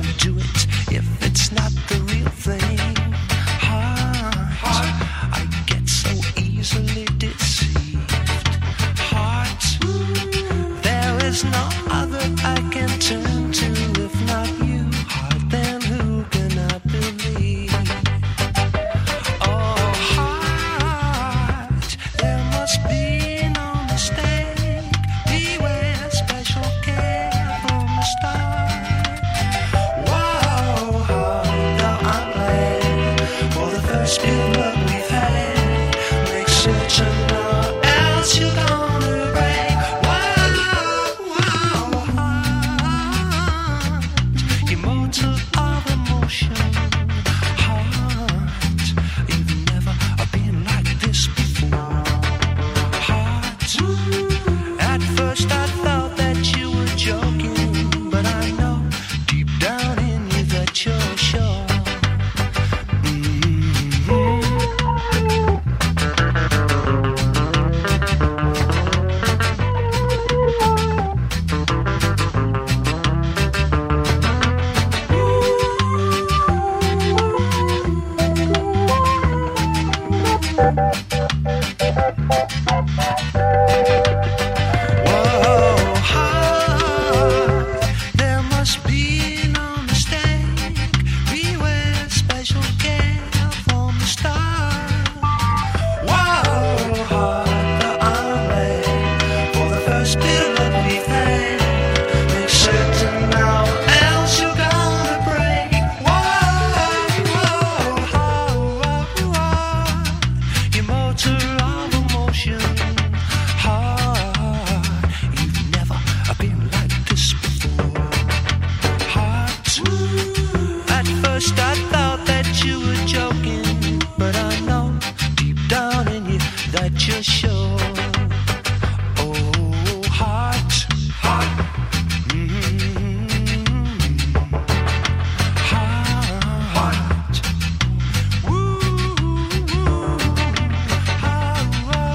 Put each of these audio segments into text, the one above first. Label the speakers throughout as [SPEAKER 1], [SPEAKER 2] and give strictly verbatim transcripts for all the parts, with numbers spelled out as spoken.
[SPEAKER 1] don't do it if it's not the real thing. Heart, I get so easily deceived. Heart, there is no other I can turn to if not you. Heart, then who can I believe? Oh, heart, there must be no mistake. Beware, special care from the start. Whoa, heart, though I'm glad for the first good luck we've had. Make certain or else you're gonna break. Whoa, whoa, heart, immortal of emotion. Heart, you've never been like this before. Heart, at first I thought that you were joking, but I know deep down in you that you're sure. Whoa, heart, there must be no mistake. Beware, special care from the start. Whoa, heart, the I'm for the first bill that we've had. Make certain now, else you're gonna break. Whoa, whoa, heart, immortal of emotion. Heart, you've never been like this before. Heart, at first I thought that you were joking, but I know deep down in you that you're sure. Oh, heart, heart, mm-hmm. Heart, woo, heart,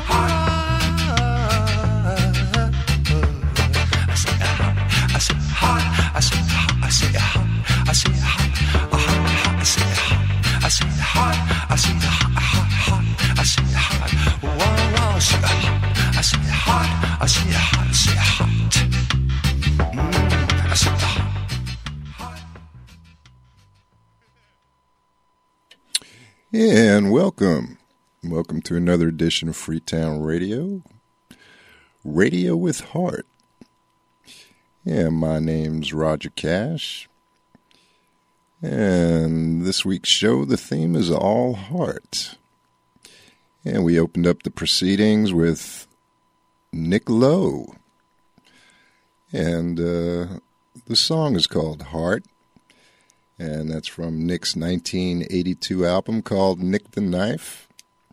[SPEAKER 1] I say heart, I say heart, I say heart, I say heart, I say heart, I say heart, I say heart, I say heart, heart, heart, I say heart, whoa, whoa, I say heart, I say heart, I say heart, I say heart, mm, I say heart.
[SPEAKER 2] And welcome. Welcome to another edition of Freetown Radio. Radio with Heart. Yeah, my name's Roger Cash. And this week's show, the theme is All Heart. And we opened up the proceedings with Nick Lowe. And uh, the song is called Heart. And that's from Nick's nineteen eighty-two album called Nick the Knife.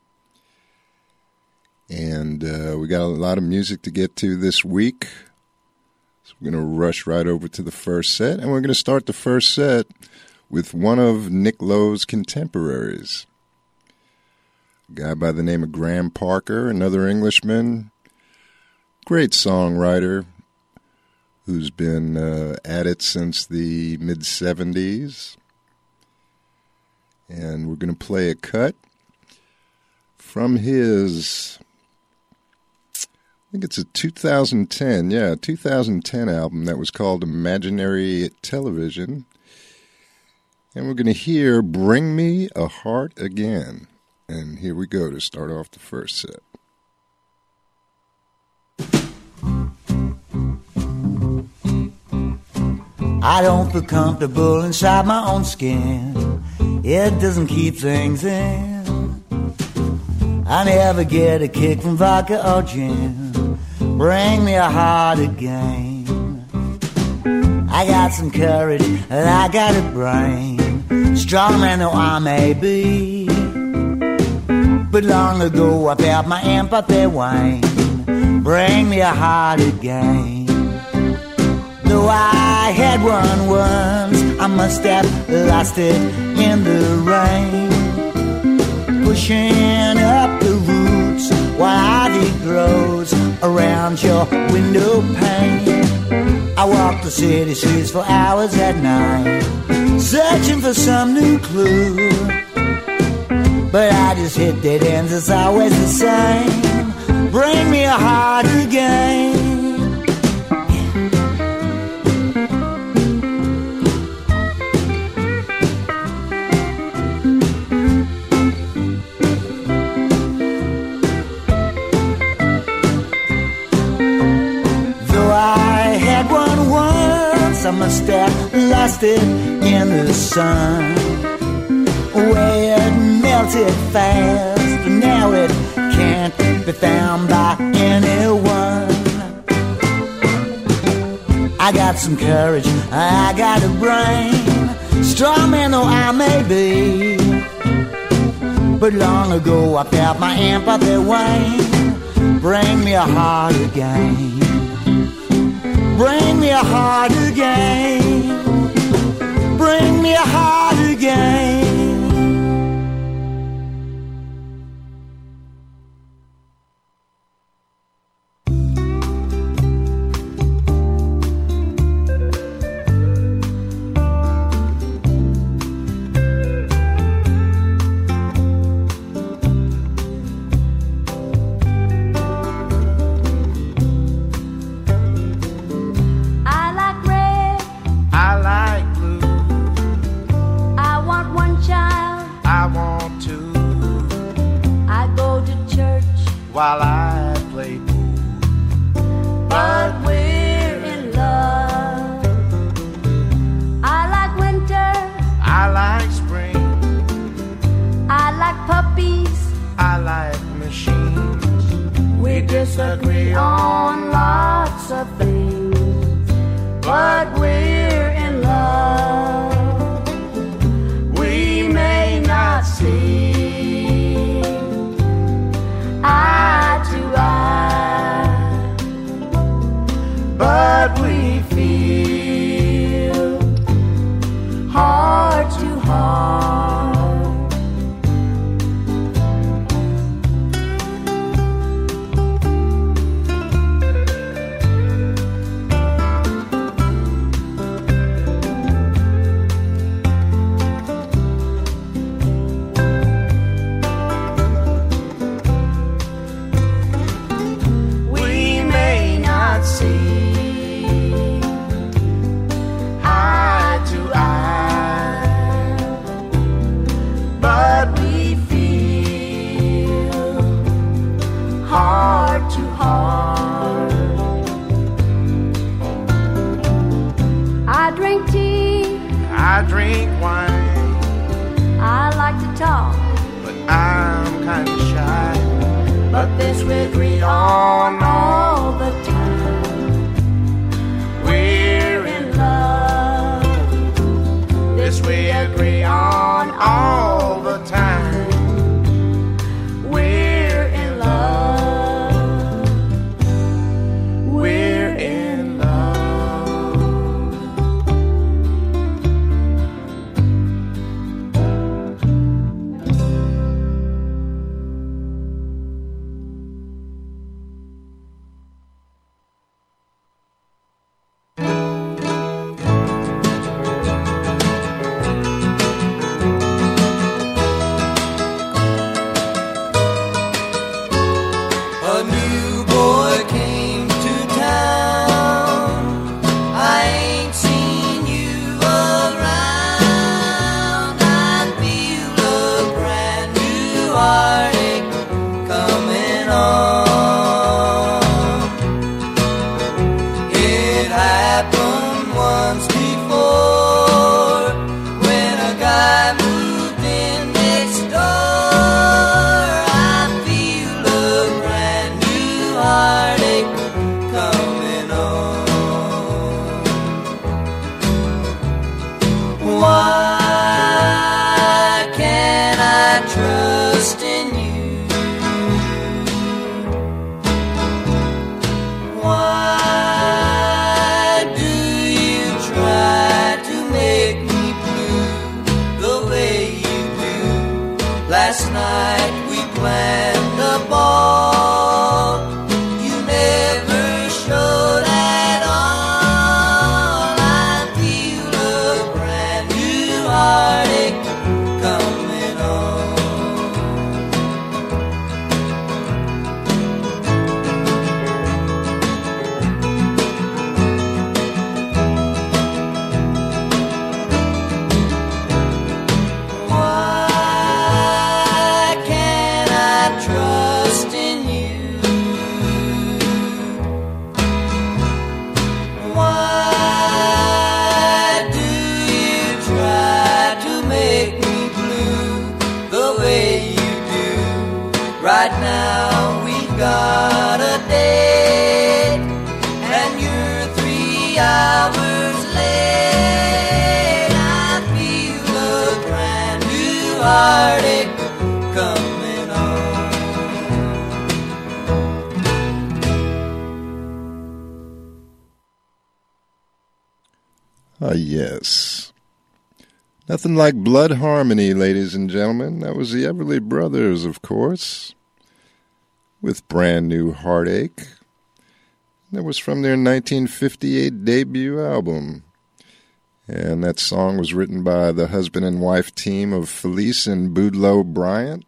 [SPEAKER 2] And uh, we got a lot of music to get to this week. So we're going to rush right over to the first set. And we're going to start the first set with one of Nick Lowe's contemporaries. A guy by the name of Graham Parker, another Englishman. Great songwriter who's been uh, at it since the mid-seventies. And we're going to play a cut from his, I think it's a two thousand ten, yeah, two thousand ten album that was called Imaginary Television. And we're going to hear Bring Me a Heart Again. And here we go to start off the first set.
[SPEAKER 3] I don't feel comfortable inside my own skin. It doesn't keep things in. I never get a kick from vodka or gin. Bring me a heart again. I got some courage and I got a brain. Strong man though I may be, but long ago I felt my empathy wane. Bring me a heart again. Though I had one once, I must have lost it in the rain. Pushing up the roots while ivy grows around your window pane. I walk the city streets for hours at night. for some new clue, but I just hit dead ends, it's always the same. Bring me a heart again. Though I had one once, I must have lost it in the sun, where it melted fast, and now it can't be found by anyone. I got some courage, I got a brain, strong man though I may be, but long ago I felt my empathy wane. Bring me a heart again. Bring me a heart again. Bring me a heart again.
[SPEAKER 4] While I play pool, but we're in love. I like winter, I like spring, I like puppies, I like machines. We disagree on lots of things, but we're in love. We may not see eye to eye, but we feel heart to heart. I drink wine. I like to talk, but I'm kind of shy. But this we agree on all the time. We're in love. This we agree on all the time. We're in love. We're in love.
[SPEAKER 5] Last night we planned a ball. You never showed at all. I feel a brand new
[SPEAKER 2] Yes. Nothing like Blood Harmony, ladies and gentlemen. That was the Everly Brothers, of course, with Brand New Heartache. That was from their nineteen fifty-eight debut album. And that song was written by the husband and wife team of Felice and Boudleaux Bryant.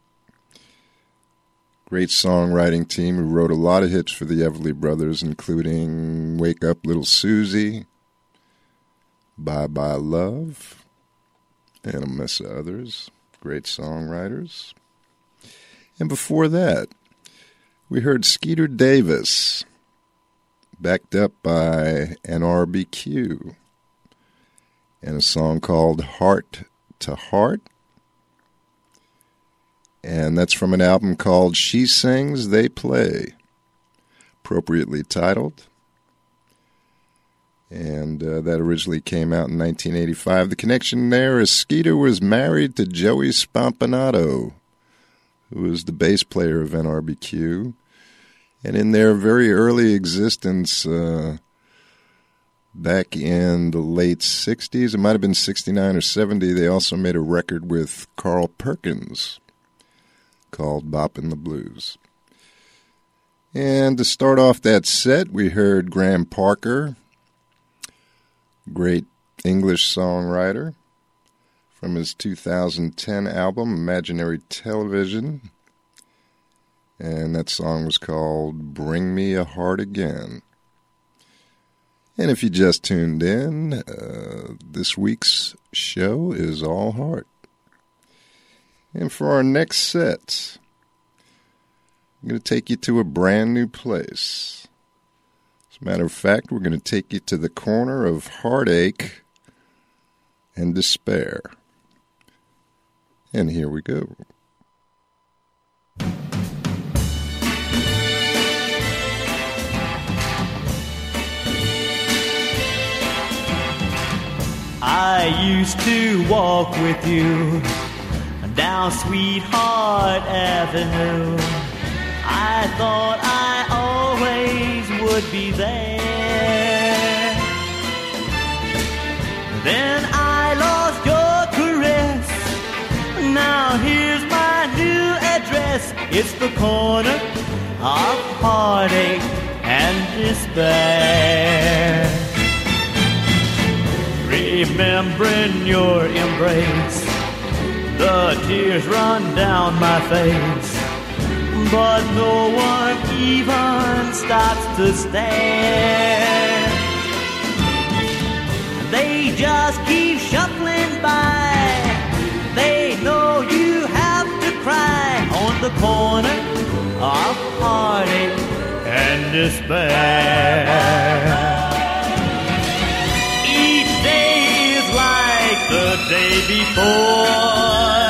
[SPEAKER 2] Great songwriting team who wrote a lot of hits for the Everly Brothers, including Wake Up Little Susie, Bye Bye Love, and a mess of others. Great songwriters. And before that, we heard Skeeter Davis, backed up by N R B Q, and a song called Heart to Heart. And that's from an album called She Sings, They Play, appropriately titled. And uh, that originally came out in nineteen eighty-five. The connection there is Skeeter was married to Joey Spampanato, who was the bass player of N R B Q. And in their very early existence, uh, back in the late sixties, it might have been sixty-nine or seventy, they also made a record with Carl Perkins called Boppin' the Blues. And to start off that set, we heard Graham Parker, great English songwriter, from his two thousand ten album, Imaginary Television. And that song was called Bring Me a Heart Again. And if you just tuned in, uh, this week's show is all heart. And for our next set, I'm going to take you to a brand new place. As a matter of fact, we're going to take you to the corner of heartache and despair. And here we go.
[SPEAKER 6] I used to walk with you down Sweetheart Avenue. I thought I always would be there. Then I lost your caress. Now here's my new address. It's the corner of heartache and despair. Remembering your embrace, the tears run down my face, but no one even stops to stare. They just keep shuffling by. They know you have to cry on the corner of heartache and despair. The day before,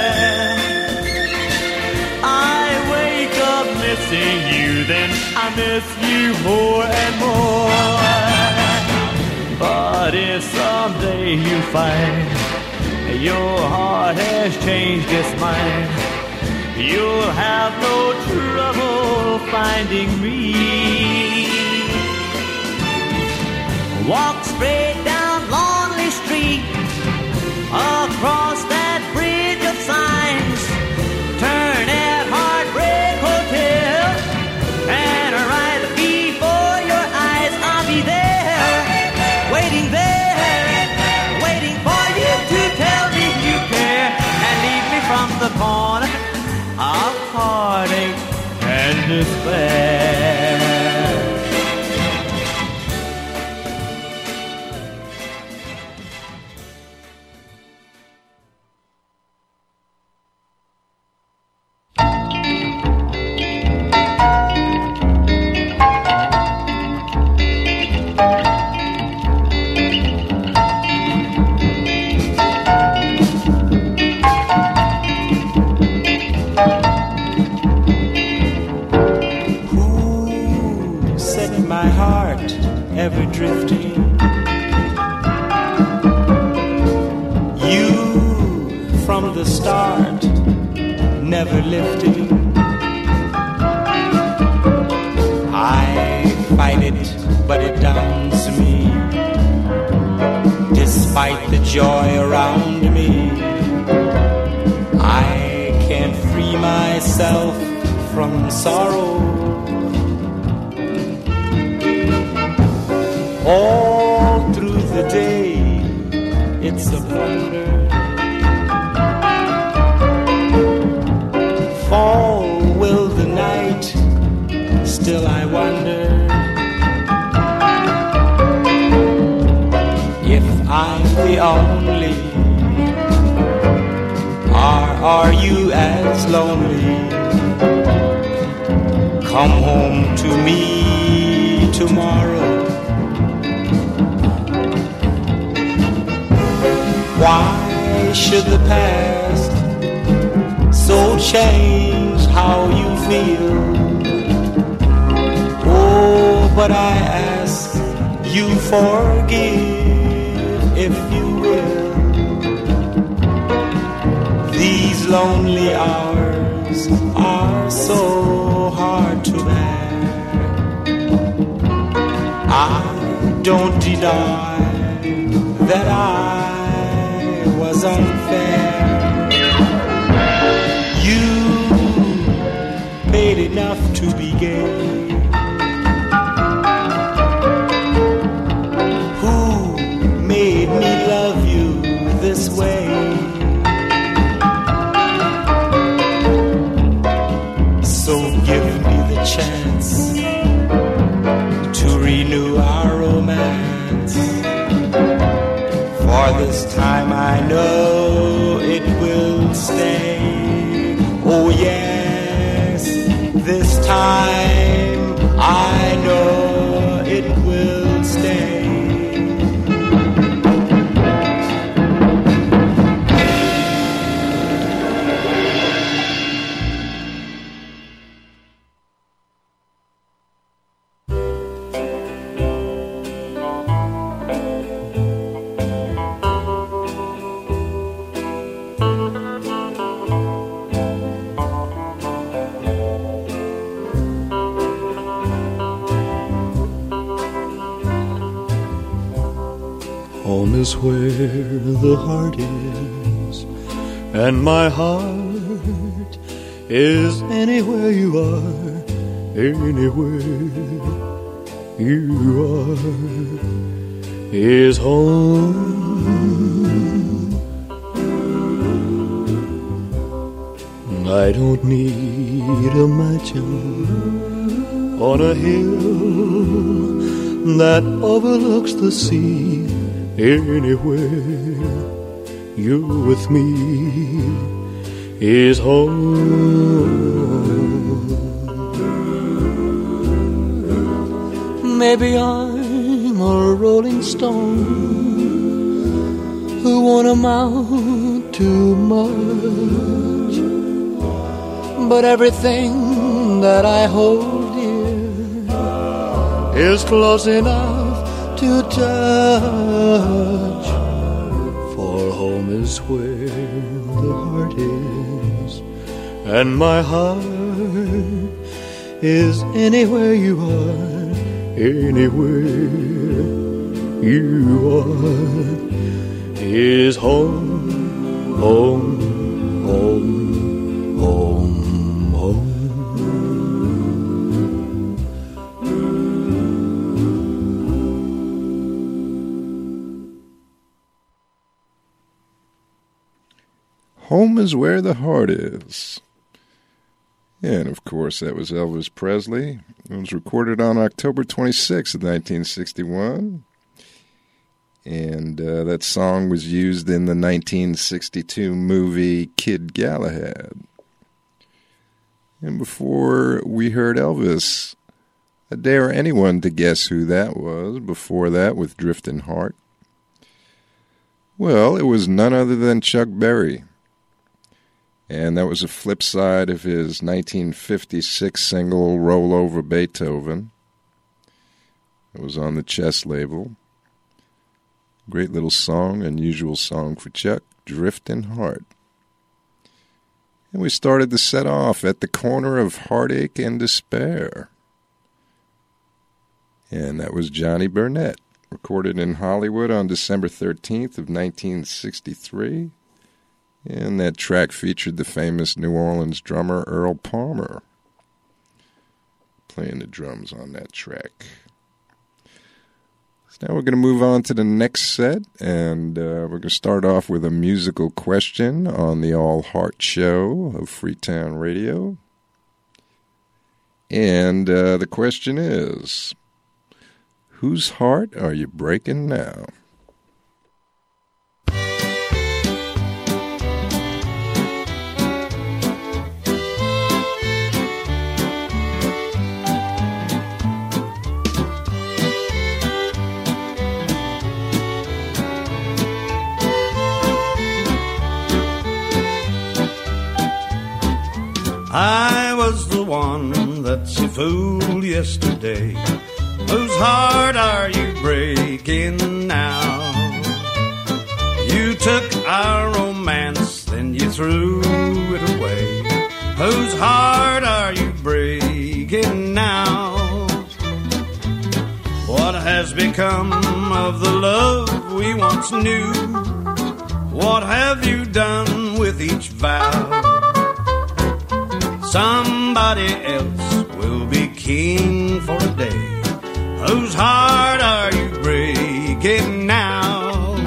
[SPEAKER 6] I wake up missing you, then I miss you more and more. But if someday you find your heart has changed its mind, you'll have no trouble finding me. Walk straight down Lonely Street, across that bridge of signs, turn at Heartbreak Hotel, and right before your eyes I'll be there, waiting there, waiting for you to tell me you care, and lead me from the corner of heartache and despair. Ever drifting, you from the start, never lifting. I fight it, but it downs me. Despair
[SPEAKER 7] despite the joy around me. I can't free myself from sorrow. All through the day, it's a wonder. Fall will the night, still I wonder if I'm the only, or are you as lonely? Come home to me tomorrow. Why should the past so change how you feel? Oh, but I ask you forgive if you will. These lonely hours are so hard to bear. I don't deny that I was unfair. You paid enough to be gay. Who made me love you this way? So give me the chance to renew our romance. For this time I know it will stay. Oh yes, this time I know it will stay.
[SPEAKER 6] Home is where the heart is, and my heart is anywhere you are, anywhere you are is home. I don't need a mansion on a hill that overlooks the sea. Anywhere you're with me is home. Maybe I'm a rolling stone who won't amount to much, but everything that I hold dear is close enough to touch. For home is where the heart is, and my heart is anywhere you are, anywhere you are is home, home, home, home, home.
[SPEAKER 2] Home is where the heart is. And, of course, that was Elvis Presley. It was recorded on October twenty-sixth of nineteen sixty-one. And uh, that song was used in the nineteen sixty-two movie Kid Galahad. And before we heard Elvis, I dare anyone to guess who that was before that with Driftin' Heart. Well, it was none other than Chuck Berry. And that was a flip side of his nineteen fifty-six single, Roll Over Beethoven. It was on the Chess label. Great little song, unusual song for Chuck, Driftin' Heart. And we started the set off at the corner of heartache and despair. And that was Johnny Burnett recorded in Hollywood on December thirteenth of nineteen sixty-three. And that track featured the famous New Orleans drummer Earl Palmer playing the drums on that track. So now we're going to move on to the next set, and uh, we're going to start off with a musical question on the All Heart Show of Freetown Radio. And uh, the question is, whose heart are you breaking now?
[SPEAKER 8] I was the one that you fooled yesterday. Whose heart are you breaking now? You took our romance, then you threw it away. Whose heart are you breaking now? What has become of the love we once knew? What have you done with each vow? Somebody else will be king for a day. Whose heart are you breaking now?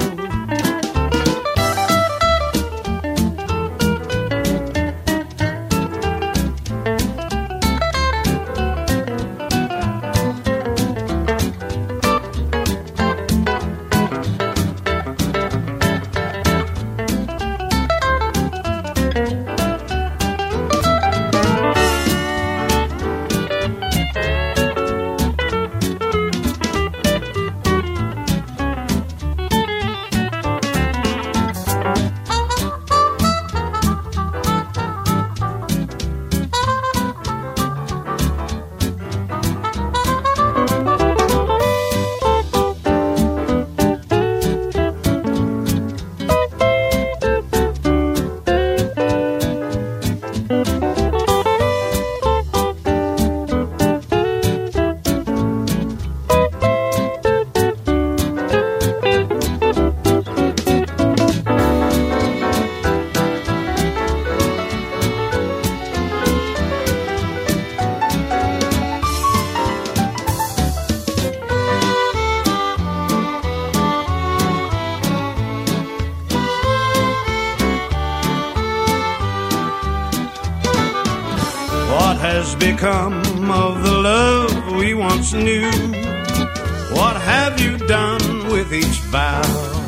[SPEAKER 8] Become of the love we once knew? What have you done with each vow?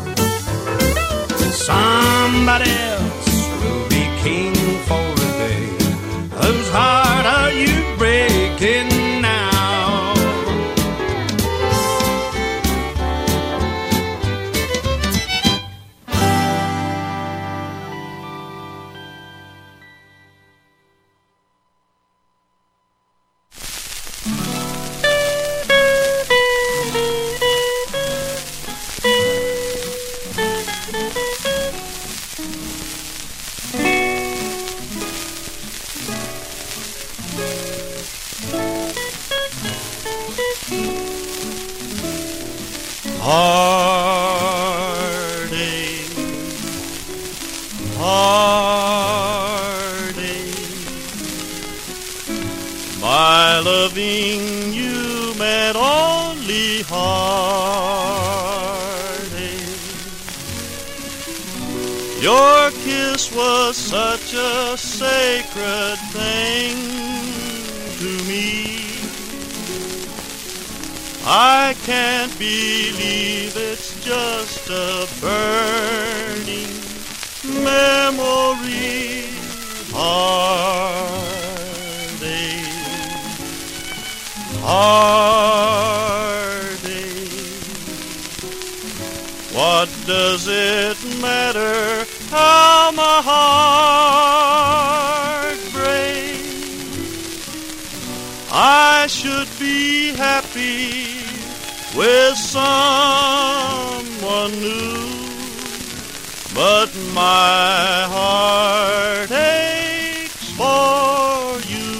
[SPEAKER 8] Somebody else will be king for a day. Whose heart are you breaking now?
[SPEAKER 9] Heartache, heartache, my loving you meant only heartache. Your kiss was such a sacred thing to me. I can't believe it's just a burning memory. Heartache, heartache. What does it matter how my heart breaks? I should be happy with someone new, but my heart aches for you.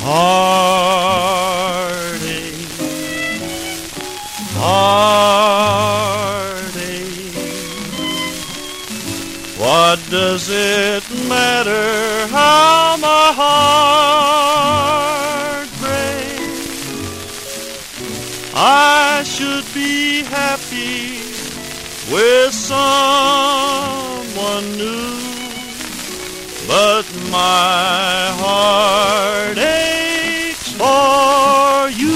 [SPEAKER 9] Heartache, heartache. What does it matter how my heart breaks? I should be happy with someone new, but my heart aches for you.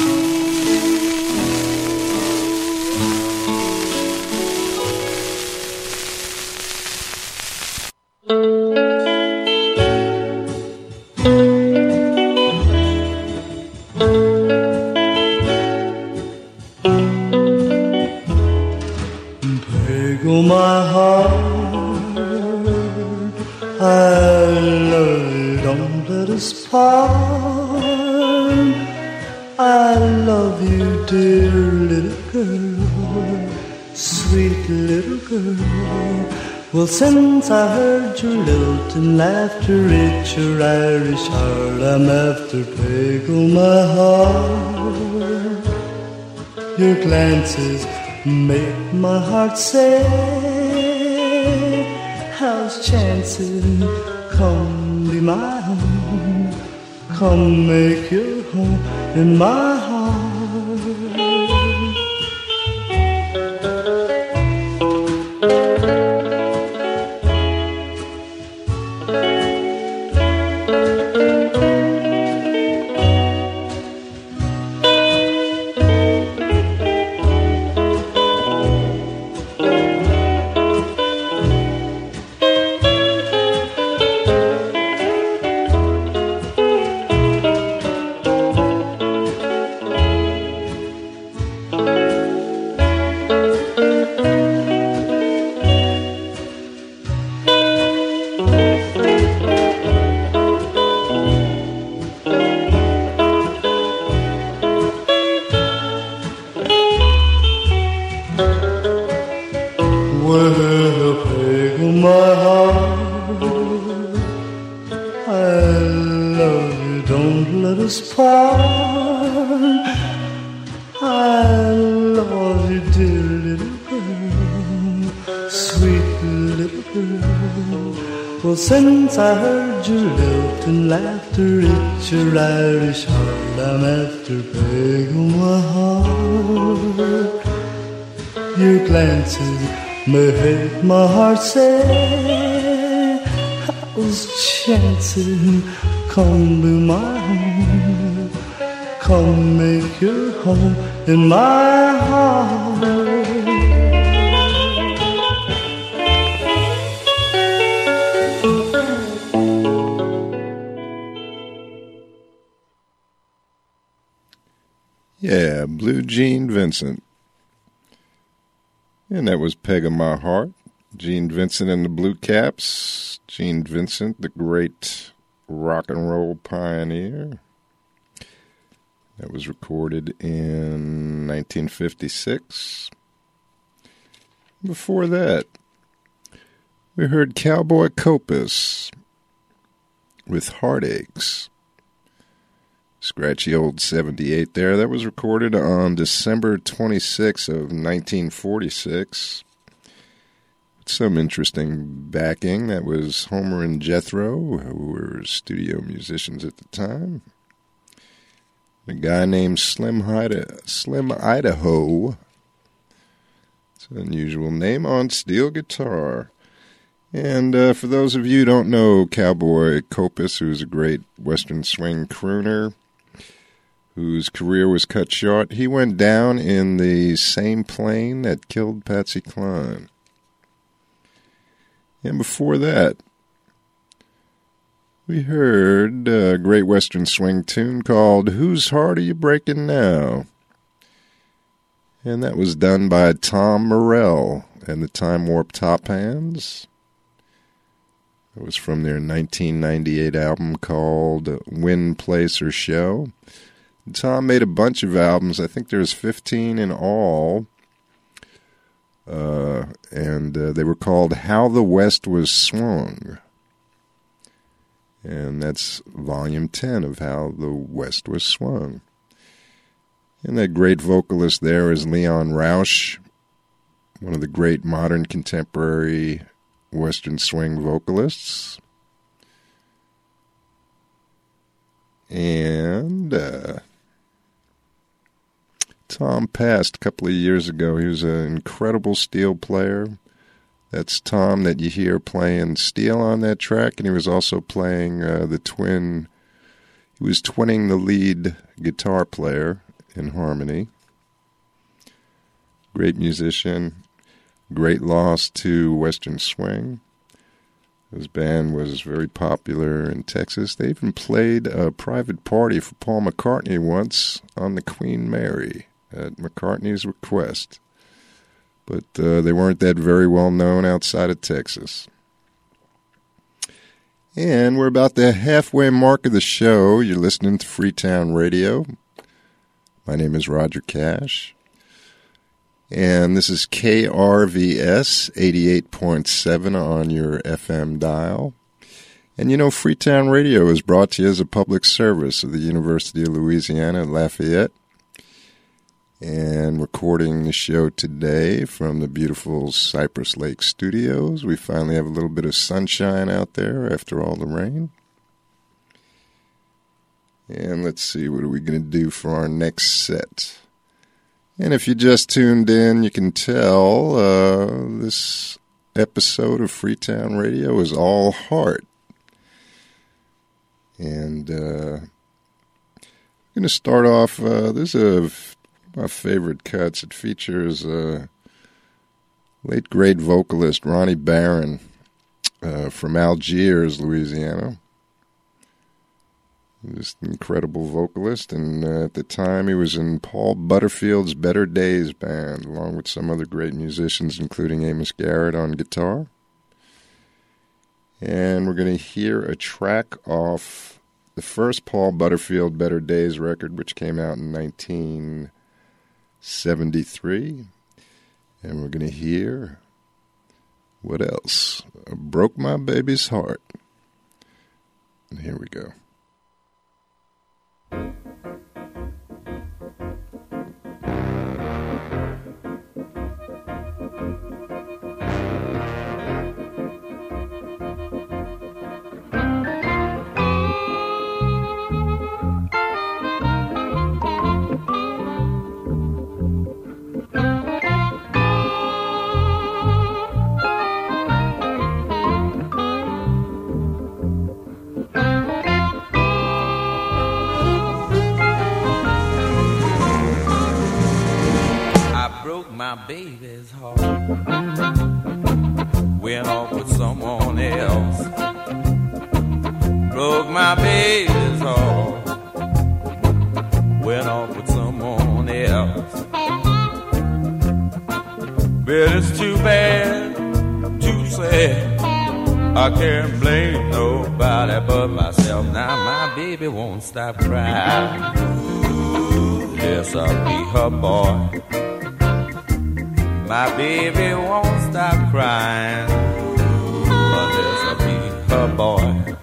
[SPEAKER 3] Peggle my heart, I love you, don't let us part. I love you, dear little girl, sweet little girl. Well, since I heard your lilting laughter, it's your Irish heart I'm after. Peggle my heart, your glances make my heart say, how's chances? Come be my home, come make your home in my heart. Since I heard your lilting laughter, it's your Irish heart I'm after. Peggle my heart, your glances make my heart say, how's chances? Come be my home, come make your home in my heart.
[SPEAKER 2] Yeah, Blue Gene Vincent. And that was Peg of My Heart. Gene Vincent and the Blue Caps. Gene Vincent, the great rock and roll pioneer. That was recorded in nineteen fifty-six. Before that, we heard Cowboy Copas with Heartaches. Scratchy old seventy-eight there. That was recorded on December twenty-sixth of nineteen forty-six. Some interesting backing. That was Homer and Jethro, who were studio musicians at the time. A guy named Slim, Hida- Slim Idaho. It's an unusual name, on steel guitar. And uh, for those of you who don't know Cowboy Copas, who's a great Western swing crooner, whose career was cut short, he went down in the same plane that killed Patsy Cline. And before that, we heard a great Western swing tune called Whose Heart Are You Breaking Now? And that was done by Tom Morell and the Time Warp Top Hands. It was from their nineteen ninety-eight album called Win, Place, or Show. Tom made a bunch of albums. I think there's fifteen in all. Uh, and uh, they were called How the West Was Swung. And that's volume ten of How the West Was Swung. And that great vocalist there is Leon Rausch, one of the great modern contemporary Western swing vocalists. And uh, Tom passed a couple of years ago. He was an incredible steel player. That's Tom that you hear playing steel on that track, and he was also playing uh, the twin. He was twinning the lead guitar player in harmony. Great musician. Great loss to Western swing. His band was very popular in Texas. They even played a private party for Paul McCartney once on the Queen Mary at McCartney's request. But uh, they weren't that very well known outside of Texas. And we're about the halfway mark of the show. You're listening to Freetown Radio. My name is Roger Cash. And this is K R V S eighty-eight point seven on your F M dial. And you know, Freetown Radio is brought to you as a public service of the University of Louisiana at Lafayette. And recording the show today from the beautiful Cypress Lake Studios. We finally have a little bit of sunshine out there after all the rain. And let's see, what are we going to do for our next set? And if you just tuned in, you can tell uh, this episode of Freetown Radio is all heart. And uh, I'm going to start off, uh, there's a my favorite cuts. It features uh, late great vocalist Ronnie Barron uh, from Algiers, Louisiana. Just an incredible vocalist, and uh, at the time he was in Paul Butterfield's Better Days band, along with some other great musicians, including Amos Garrett on guitar. And we're going to hear a track off the first Paul Butterfield Better Days record, which came out in nineteen seventy-three. And we're going to hear, what else? Broke My Baby's Heart. And here we go.
[SPEAKER 10] My baby's heart went off with someone else. Broke my baby's heart went off with someone else. But it's too bad, too sad. I can't blame nobody but myself. Now my baby won't stop crying. Yes, I'll be her boy. My baby won't stop crying, but this'll be her boy.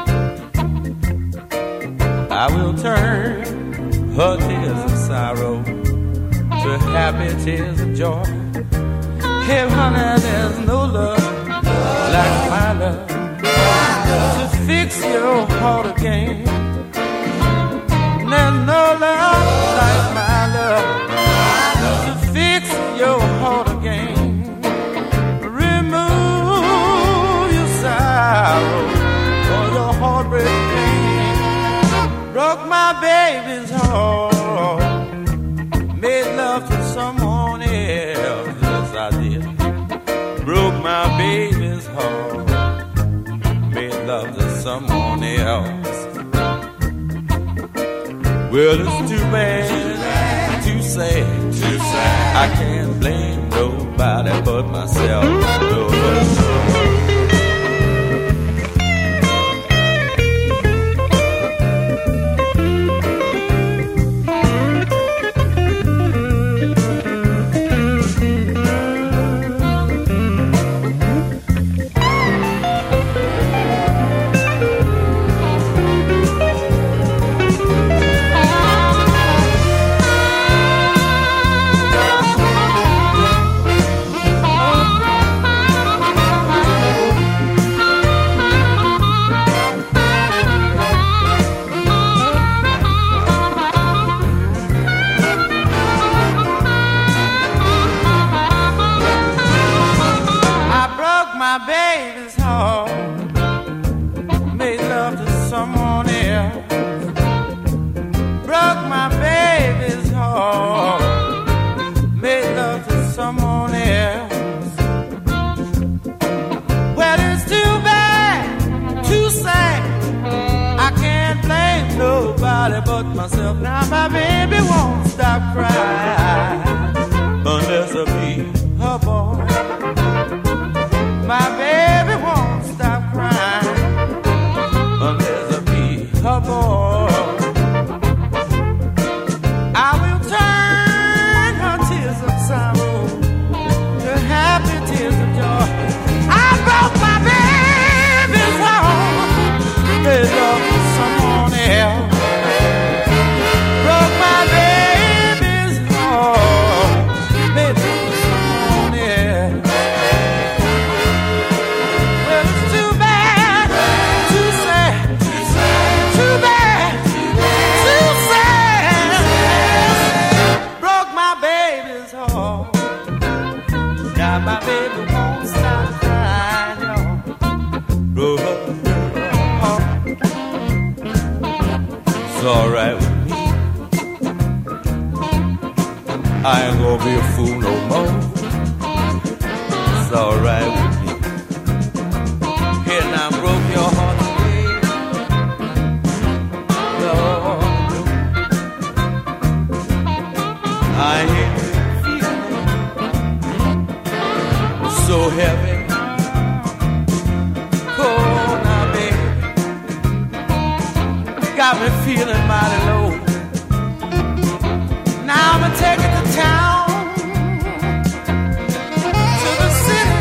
[SPEAKER 10] I will turn her tears of sorrow to happy tears of joy. Hey, honey, there's no love like my love to fix your heart again. There's no love like my love to fix your heart again. Remove your sorrow or your heartbreak pain. Broke my baby's heart, made love to someone else. Yes, I did. Broke my baby's heart, made love to someone else. Well, it's too bad, too sad, too sad. I can't blame nobody but myself. No, no. my baby's heart, made love to someone else. Well, it's too bad, too sad. I can't blame nobody but myself. Now my baby won't stop crying unless I be her boy. My baby won't stop crying unless I be her boy. I will turn her tears of sorrow to happy tears of joy. I broke my baby's heart, made love to someone else. Broke my baby's heart, made love to someone else. Well, it's too bad, too sad, too bad, too sad. Broke my baby's heart. Now my baby won't stop crying, y'all. Broke her heart. It's alright with me. I ain't gonna be a fool no more. It's alright with me. Here now, broke your heart today. Lord, I ain't feeling so heavy. Oh, now, baby, got me feeling mighty low. Now I'ma take it to town, to the city,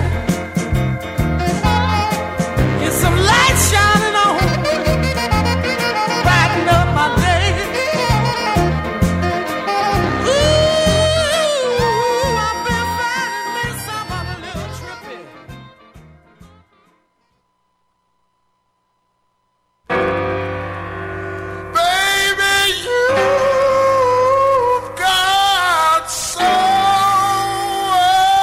[SPEAKER 10] get some lights shining on, brighten up my day. Ooh, I've been finding me somebody a little trippy.
[SPEAKER 11] Baby, you've got soul.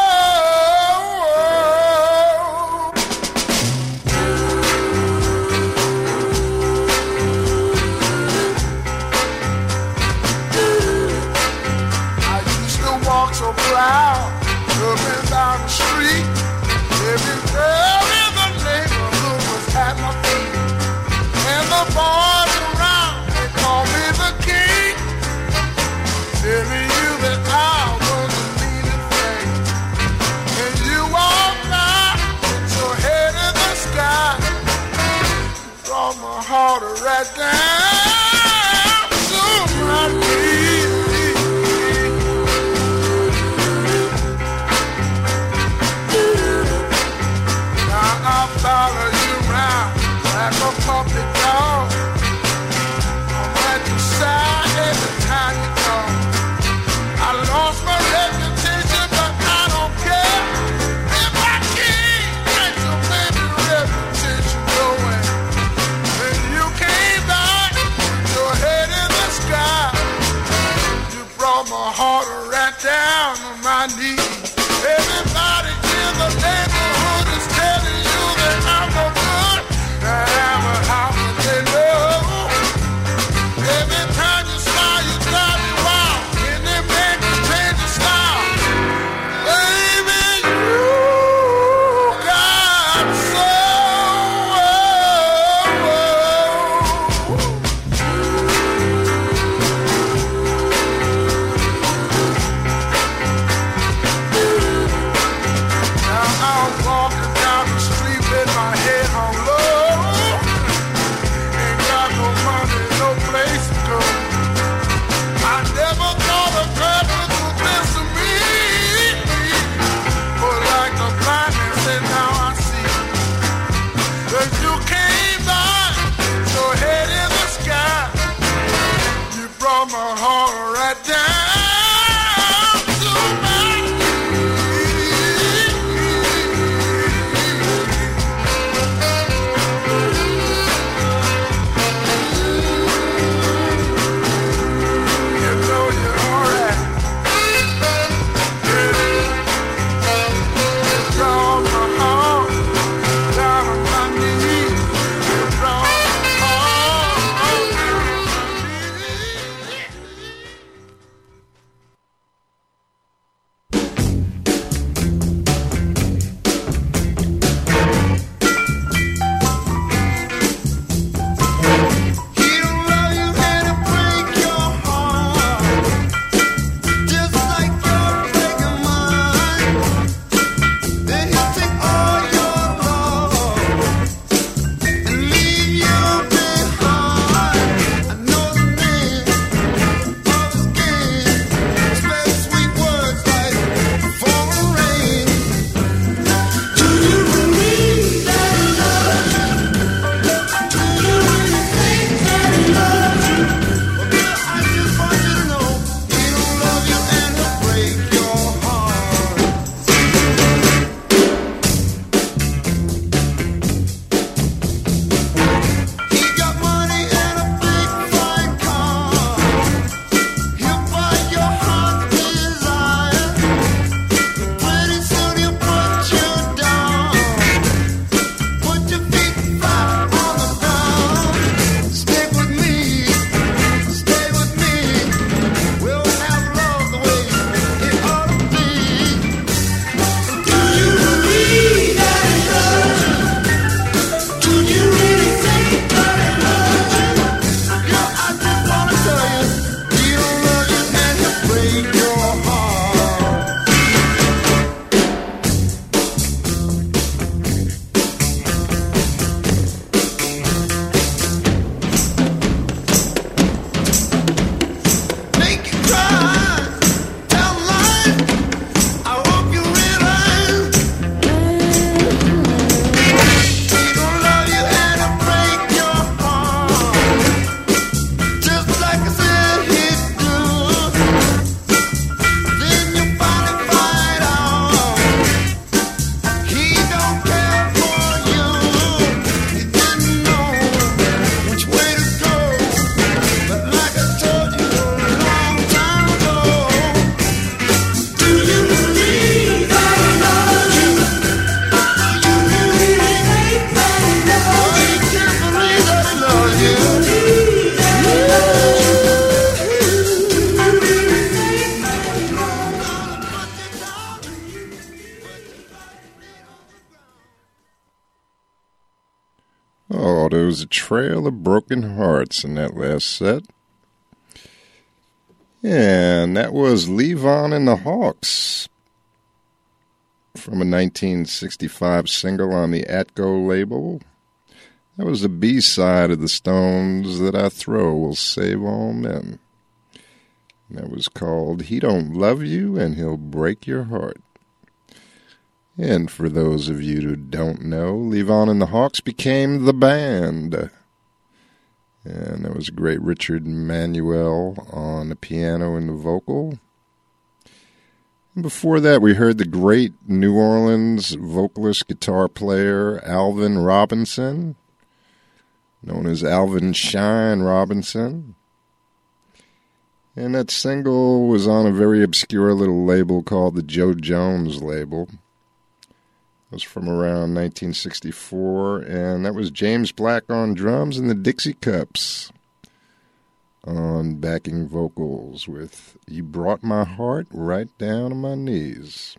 [SPEAKER 11] I used to walk so proud, looking down the street. Every girl in the neighborhood was at my feet. And the boys around, they call me the king. Telling you that I was the leading thing. And you walk by with your head in the sky. Brought my heart right down to my knees. Now I follow you around like a puppet dog. I'm at your side every time you call. I lost my reputation, but I don't care. If I can't get your baby reputation going, then you came back with your head in the sky. You brought my heart right down to my knees. Everybody in the neighborhood is telling you that I'm no good, that I'm a house that they know. Every time you smile, you drive me wild, and they make me change your style. Baby, you got soul.
[SPEAKER 2] was A Trail of Broken Hearts in that last set. And that was Levon and the Hawks from a nineteen sixty-five single on the Atco label. That was the B-side of the Stones' That I Throw Will Save All Men. And that was called He Don't Love You and He'll Break Your Heart. And for those of you who don't know, Levon and the Hawks became the band. And there was a great Richard Manuel on the piano and the vocal. And before that, we heard the great New Orleans vocalist, guitar player, Alvin Robinson, known as Alvin Shine Robinson. And that single was on a very obscure little label called the Joe Jones label. It was from around nineteen sixty-four, and that was James Black on drums and the Dixie Cups on backing vocals with You Brought My Heart Right Down to My Knees.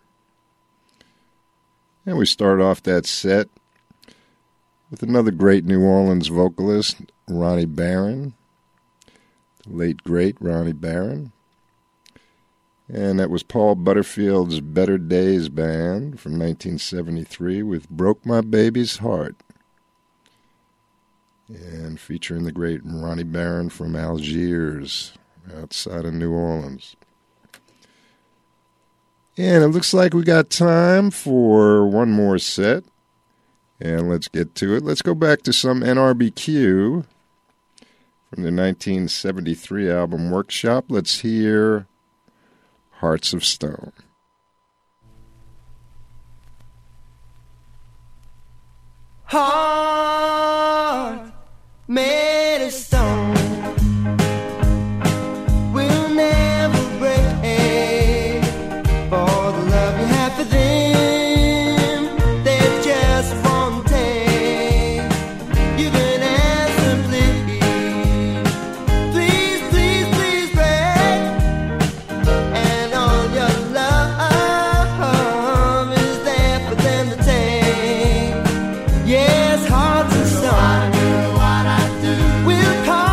[SPEAKER 2] And we start off that set with another great New Orleans vocalist, Ronnie Barron, the late great Ronnie Barron. And that was Paul Butterfield's Better Days Band from nineteen seventy-three with Broke My Baby's Heart. And featuring the great Ronnie Barron from Algiers, outside of New Orleans. And it looks like we got time for one more set. And let's get to it. Let's go back to some N R B Q from the nineteen seventy-three album Workshop. Let's hear Hearts of Stone.
[SPEAKER 5] Heart made of stone will never break. For the love you have for them, they just won't take. You can ask them, please, please, please, please break. And all your love is there for them to take. Yes, hearts of stone will call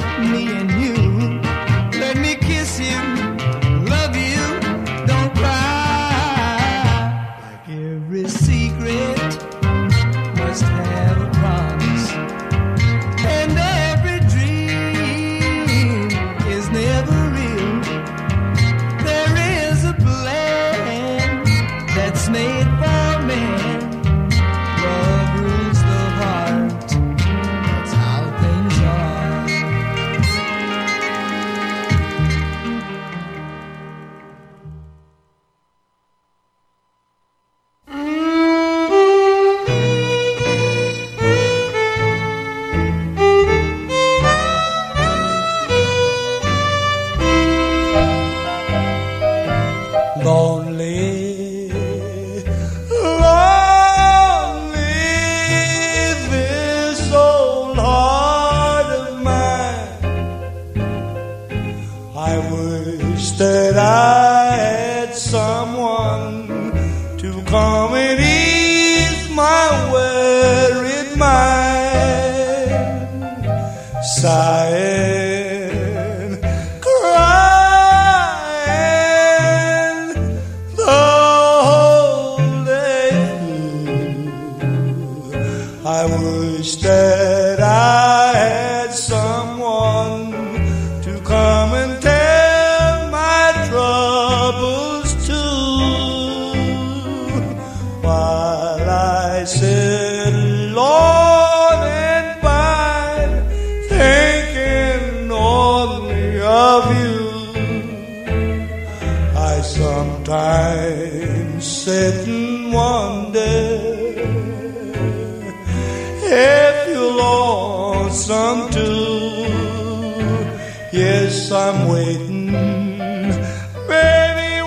[SPEAKER 5] me and you. Let me kiss you, love you, don't cry. Like every secret must have a promise, and every dream is never real. There is a plan that's made for man. Love rules the heart, that's how things are.
[SPEAKER 7] Lonely, lonely, this old heart of mine. I wish that I had someone to come and ease my wearied mind. Sighing, crying, the whole day through. I wish that I had someone to come and tell my troubles to, while I sit alone and pine, thinking only of you. I sometimes sit and wonder if you're lonesome too. Yes, I'm waiting, baby,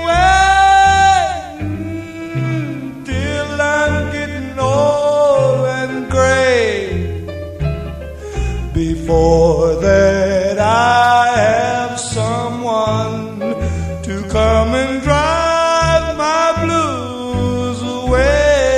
[SPEAKER 7] waiting till I'm getting old and gray. Before that, I have someone to come and drive my blues away.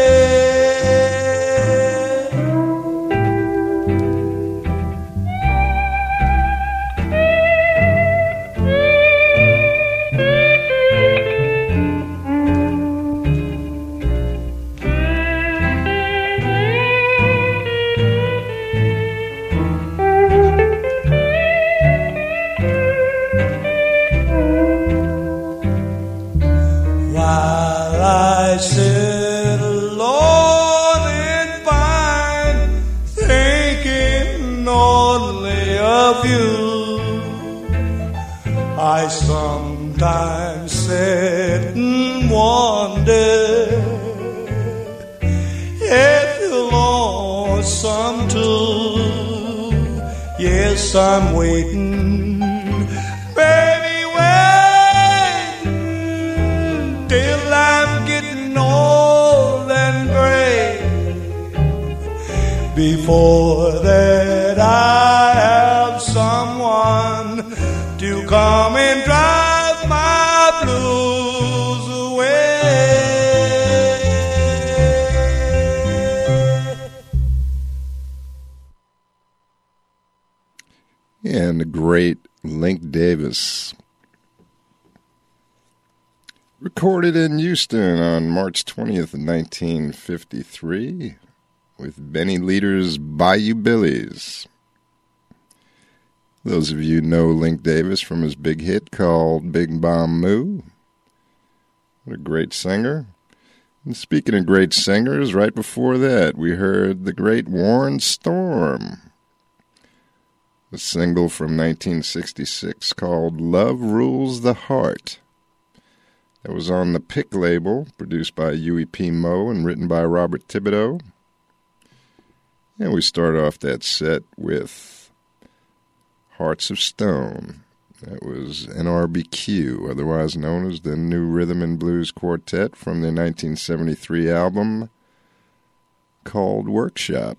[SPEAKER 7] While I sit alone and pine, thinking only of you, I sometimes sit and wonder if you're lonesome too. Yes, I'm waiting, baby, waiting till I'm getting old and gray. Before that, I have someone to come and drive my blues away.
[SPEAKER 2] And the great Link Davis. Recorded in Houston on March twentieth, nineteen fifty-three, with Benny Leader's Bayou Billies. Those of you know Link Davis from his big hit called Big Bomb Moo. What a great singer. And speaking of great singers, right before that, we heard the great Warren Storm. A single from nineteen sixty-six called Love Rules the Heart. That was on the Pick label, produced by Huey P. Moe and written by Robert Thibodeau. And we start off that set with Hearts of Stone. That was N R B Q, otherwise known as the New Rhythm and Blues Quartet, from their nineteen seventy-three album called Workshop.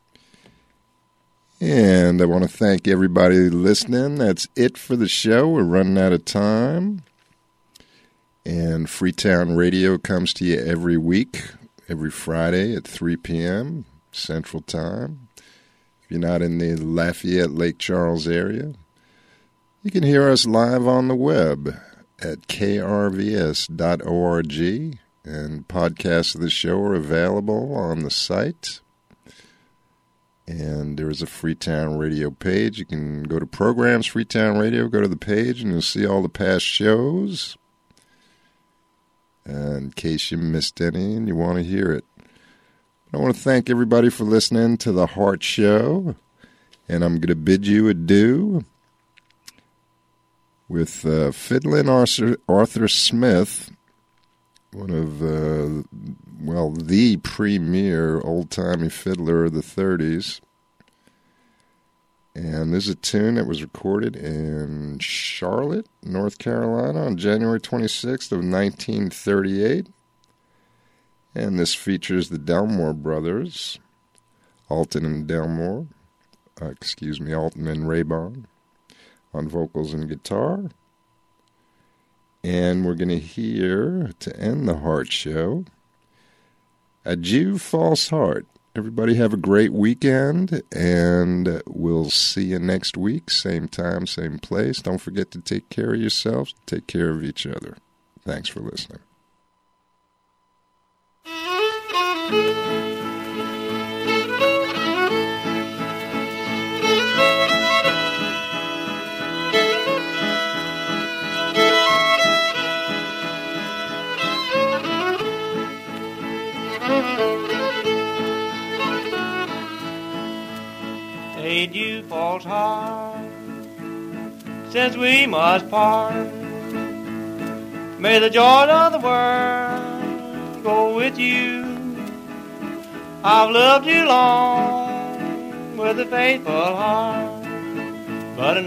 [SPEAKER 2] And I want to thank everybody listening. That's it for the show. We're running out of time. And Freetown Radio comes to you every week, every Friday at three p.m. Central Time. If you're not in the Lafayette, Lake Charles area, you can hear us live on the web at k r v s dot org, and podcasts of the show are available on the site. And there is a Freetown Radio page. You can go to Programs, Freetown Radio, go to the page, and you'll see all the past shows. Uh, in case you missed any and you want to hear it. I want to thank everybody for listening to The Heart Show. And I'm going to bid you adieu with uh, Fiddlin' Arthur, Arthur Smith, one of, uh, well, the premier old-timey fiddler of the thirties. And this is a tune that was recorded in Charlotte, North Carolina on January twenty-sixth of nineteen thirty-eight. And this features the Delmore brothers, Alton and Delmore, uh, excuse me, Alton and Raybon, on vocals and guitar. And we're going to hear, to end the Heart Show, Adieu, False Heart. Everybody have a great weekend, and we'll see you next week. Same time, same place. Don't forget to take care of yourselves. Take care of each other. Thanks for listening.
[SPEAKER 6] Adieu, false heart, since we must part. May the joy of the world go with you. I've loved you long with a faithful heart, but